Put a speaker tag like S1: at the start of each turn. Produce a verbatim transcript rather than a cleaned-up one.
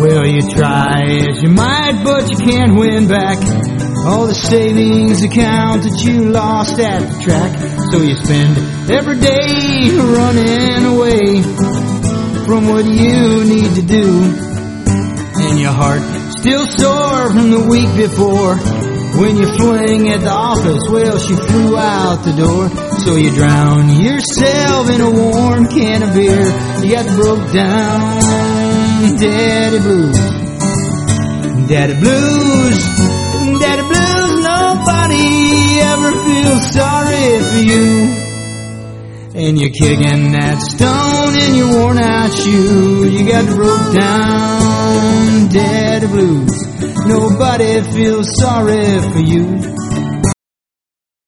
S1: Well, you try as you might, but you can't win back all the savings account that you lost at the track. So you spend every day running away from what you need to do, and your heart still sore from the week before when you fling at the office. Well, she flew out the door. So you drown yourself in a warm can of beer. You got broke down daddy blues. Daddy blues, daddy blues. Nobody ever feels sorry for you. And you're kicking that stone in your worn out shoe. You got broke down daddy blues. Nobody feels sorry for you.